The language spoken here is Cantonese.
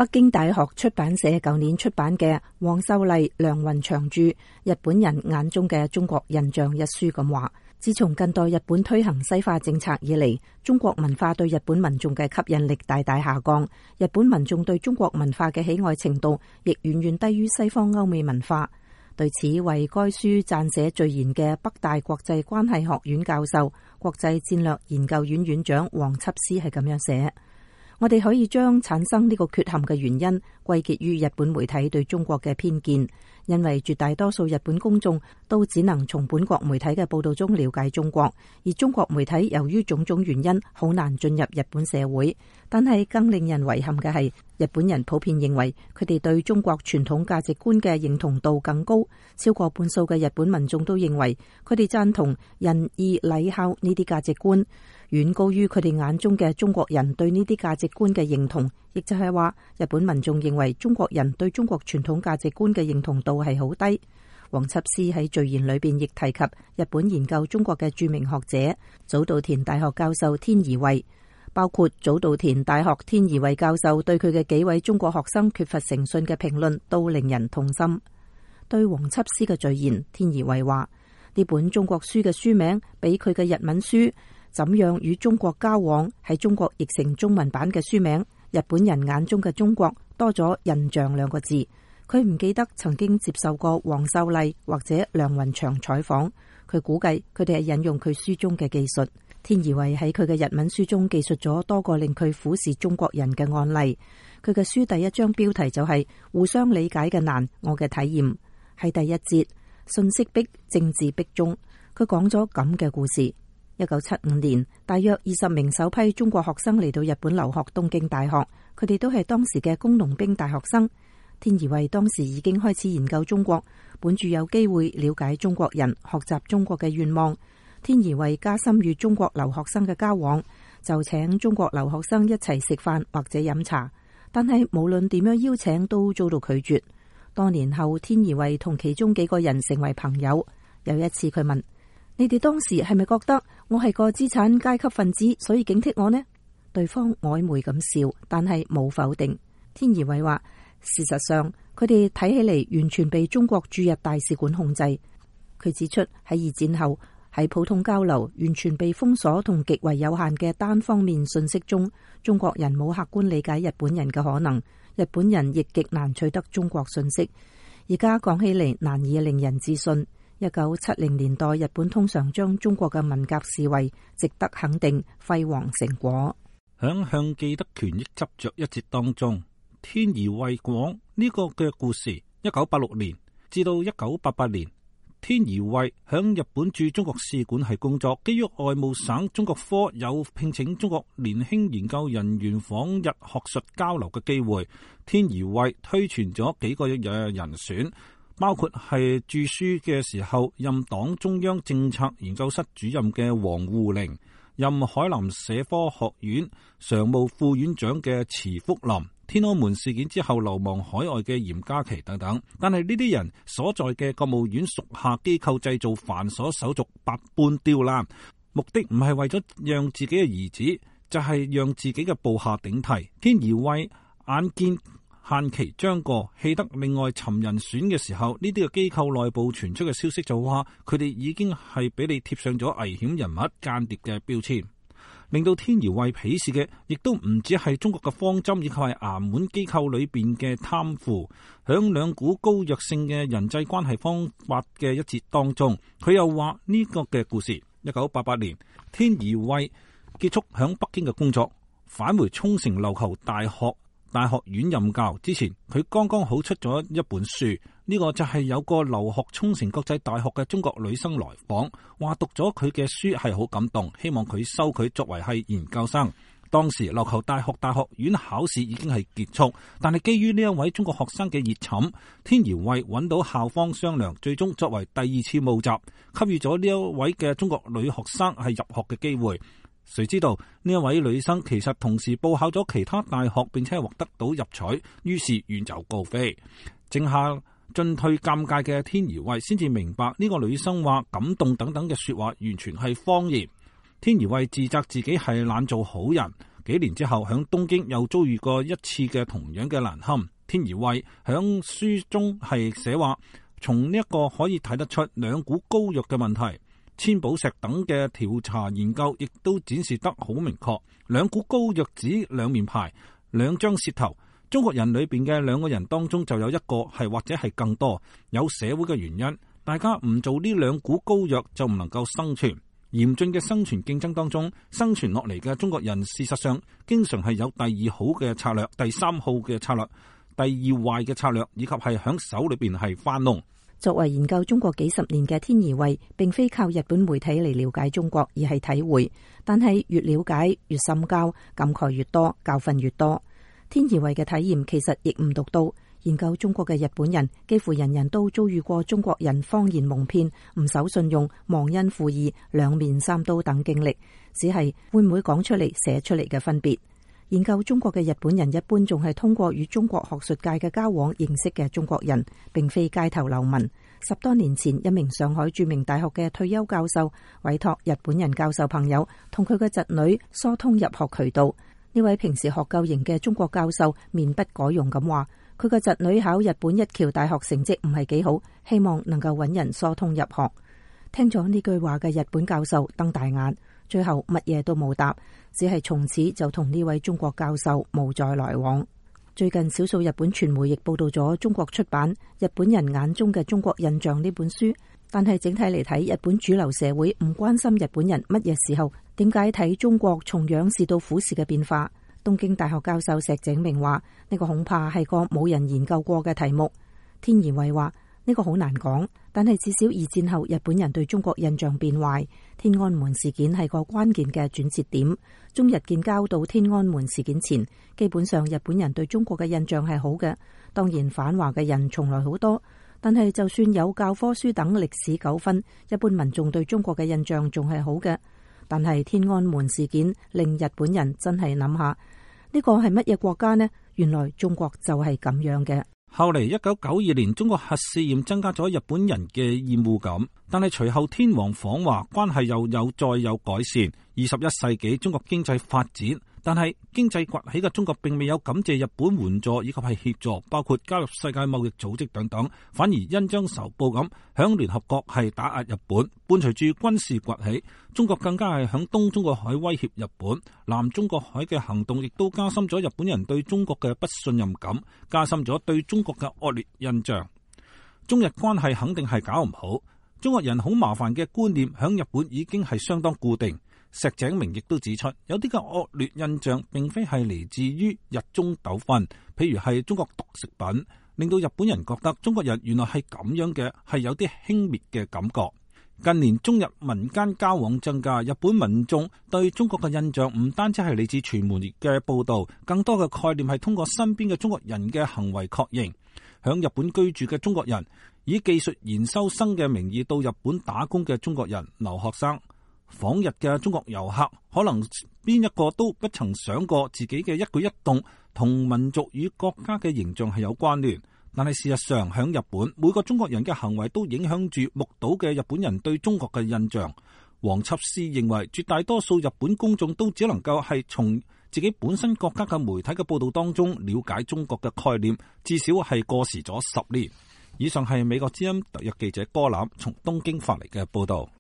北京大學出版社舊年出版嘅黃秀麗、梁雲祥著《日本人眼中嘅中國印象》一書咁話，自從近代日本推行西化政策以嚟，中國文化對日本民眾嘅吸引力大大下降，日本民眾對中國文化嘅喜愛程度亦遠遠低於西方歐美文化。對此，為該書撰寫序言嘅北大國際關係學院教授、國際戰略研究院院長黃輯思係咁樣寫：我哋可以將產生呢個缺陷嘅原因歸結於日本媒體對中國嘅偏見，因為絕大多數日本公眾都只能從本國媒體嘅報道中了解中國，而中國媒體由於種種原因好難進入日本社會。但係更令人遺憾嘅係，日本人普遍認為佢哋對中國傳統價值觀嘅認同度更高，超過半數嘅日本民眾都認為佢哋贊同仁義禮孝呢啲價值觀，遠高於佢哋眼中嘅中國人對呢啲價值觀嘅認同。亦就係話，日本民眾認為中國人對中國傳統價值觀嘅認同度係好低。黃輯思喺序言裏邊亦提及日本研究中國嘅著名學者早稻田大學教授天儀衛，包括早稻田大學天儀衛教授對佢嘅幾位中國學生缺乏誠信嘅評論都令人痛心。對黃輯思嘅序言，天儀衛話呢本中國書嘅書名比佢嘅日文書《怎樣與中國交往》喺中國譯成中文版嘅書名《日本人眼中嘅中國》多咗印象兩個字。佢唔記得曾經接受過黃秀麗或者梁雲祥採訪，佢估計佢哋係引用佢書中嘅記述。天儀衛喺佢嘅日文書中記述咗多個令佢俯視中國人嘅案例。佢嘅書第一章標題就係互相理解嘅難，我嘅體驗。喺第一節信息壁政治壁中，佢講咗咁嘅故事。1975年，大約20名首批中國學生嚟到日本留學東京大學，佢哋都係當時嘅工農兵大學生。天儀衛當時已經開始研究中國，本住有機會了解中國人、學習中國嘅願望。天儀衛加深與中國留學生嘅交往，就請中國留學生一齊食飯或者飲茶，但係無論點樣邀請都遭到拒絕。多年後，天儀衛同其中幾個人成為朋友。有一次佢問：你哋當時係咪覺得我係個資產階級分子，所以警惕我呢？對方曖昧咁笑，但係冇否定。天儀衛話：事實上，佢哋睇起嚟完全被中國駐日大使館控制。佢指出喺二戰後，喺普通交流完全被封鎖同極為有限嘅單方面信息中，中國人冇客觀理解日本人嘅可能，日本人亦極難取得中國信息。而家講起嚟難以令人置信。1970年代，日本通常將中國嘅文革視為值得肯定、輝煌成果。 響向既得權益執着一節當中，天儀衛講呢個嘅故事。1986年至到1988年，天儀衛響日本駐中國使館係工作，基於外務省中國科有聘請中國年輕研究人員訪日學術交流嘅機會，天儀衛推薦咗幾個人選，包括係著書嘅時候任黨中央政策研究室主任嘅王滬寧，任海南社科學院常務副院長嘅池福林，天安門事件之後流亡海外嘅嚴家琪等等。但係呢啲人所在嘅國務院屬下機構製造繁瑣手續，百般刁難，目的唔係為咗讓自己嘅兒子，就係讓自己嘅部下頂替。天儀衛眼見限期將過，氣得另外尋人選嘅時候，呢啲嘅機構內部傳出嘅消息就話佢哋已經係俾你貼上咗危險人物、間諜嘅標籤，令到天儀衛鄙視嘅亦都唔止係中國嘅方針，以及係衙門機構裏邊嘅貪腐。響兩股高弱性嘅人際關係方法嘅一節當中，佢又話呢個嘅故事。1988年，天儀衛結束響北京嘅工作，返回沖繩琉球大學院任教之前，佢剛剛好出咗一本書，呢個就係有個留學沖繩國際大學嘅中國女生來訪，話讀咗佢嘅書係好感動，希望佢收佢作為係研究生。當時琉球大學院考試已經係結束，但係基於呢一位中國學生嘅熱忱，天儀衛揾到校方商量，最終作為第二次募集，給予咗呢一位嘅中國女學生係入學嘅機會。誰知道呢一位女生其實同時報考咗其他大學，並且獲得到入取，於是遠走高飛。剩下進退尷尬嘅天儀衛先至明白呢個女生話感動等等嘅說話完全係謊言。天儀衛自責自己係懶做好人， 幾年之後，響東京又遭遇過一次嘅同樣嘅難堪。天儀衛響書中係寫話，從呢一個可以睇得出兩股膏藥嘅問題。千寶石等嘅調查研究亦都展示得好明確，兩股膏藥指兩面牌，兩張舌頭。中國人裏邊嘅兩個人當中就有一個係或者係更多有社會嘅原因，大家唔做呢兩股膏藥就唔能夠生存。嚴峻嘅生存競爭當中，生存落嚟嘅中國人事實上經常係有第二好嘅策略、第三好嘅策略、第二壞嘅策略，以及係響手裏邊係翻弄。 作為研究中國幾十年嘅天儀衛，並非靠日本媒體嚟了解中國，而係體會。但係越了解越深交，感慨越多，教訓越多。天儀衛嘅體驗其實亦唔獨到。研究中國嘅日本人，幾乎人人都遭遇過中國人謊言蒙騙、唔守信用、忘恩負義、兩面三刀等經歷，只係會唔會講出嚟、寫出嚟嘅分別。研究中國嘅日本人一般仲係通過與中國學術界嘅交往認識嘅中國人，並非街頭流民。10多年前，一名上海著名大學嘅退休教授委託日本人教授朋友同佢嘅侄女疏通入學渠道。呢位平時學究型嘅中國教授面不改容咁話，佢嘅侄女考日本一橋大學成績唔係幾好，希望能夠揾人疏通入學。聽咗呢句話嘅日本教授瞪大眼，最後乜嘢都冇答，只係從此就同呢位中國教授冇再來往。最近少數日本傳媒亦報道咗中國出版《日本人眼中嘅中國印象》呢本書，但係整體嚟睇，日本主流社會唔關心日本人乜嘢時候、點解睇中國從仰視到俯視嘅變化。東京大學教授石井明話：呢個恐怕係個冇人研究過嘅題目。天儀衛話：呢個好難講，但係至少二戰後日本人對中國印象變壞，天安門事件係個關鍵嘅轉折點。中日建交到天安門事件前，基本上日本人對中國嘅印象係好嘅。當然反華嘅人從來好多，但係就算有教科書等歷史糾紛，一般民眾對中國嘅印象仲係好嘅。但係天安門事件令日本人真係諗下，呢個係乜嘢國家呢？原來中國就係咁樣嘅。 後嚟1992年，中國核試驗增加咗日本人嘅厭惡感，但係隨後天皇訪華，關係又再有改善。21世紀中國經濟發展，但係經濟崛起嘅中國並未有感謝日本援助以及係協助，包括加入世界貿易組織等等，反而恩將仇報咁響聯合國係打壓日本。伴隨住軍事崛起，中國更加係響東中國海威脅日本，南中國海嘅行動亦都加深咗日本人對中國嘅不信任感，加深咗對中國嘅惡劣印象。中日關係肯定係搞唔好，中國人好麻煩嘅觀念響日本已經係相當固定。石井明亦都指出，有啲嘅惡劣印象並非係嚟自於日中糾紛，譬如係中國毒食品，令到日本人覺得中國人原來係咁樣嘅，係有啲輕蔑嘅感覺。近年中日民間交往增加，日本民眾對中國嘅印象唔單止係嚟自傳媒嘅報道，更多嘅概念係通過身邊嘅中國人嘅行為確認。響日本居住嘅中國人，以技術研修生嘅名義到日本打工嘅中國人、留學生、訪日嘅中國遊客，可能邊一個都不曾想過自己嘅一舉一動同民族與國家嘅形象係有關聯。但係事實上，響日本每個中國人嘅行為都影響住目睹嘅日本人對中國嘅印象。黃輯思認為，絕大多數日本公眾都只能夠係從自己本身國家嘅媒體嘅報道當中了解中國嘅概念，至少係過時咗10年。以上係美國之音特約記者哥藍從東京發嚟嘅報道。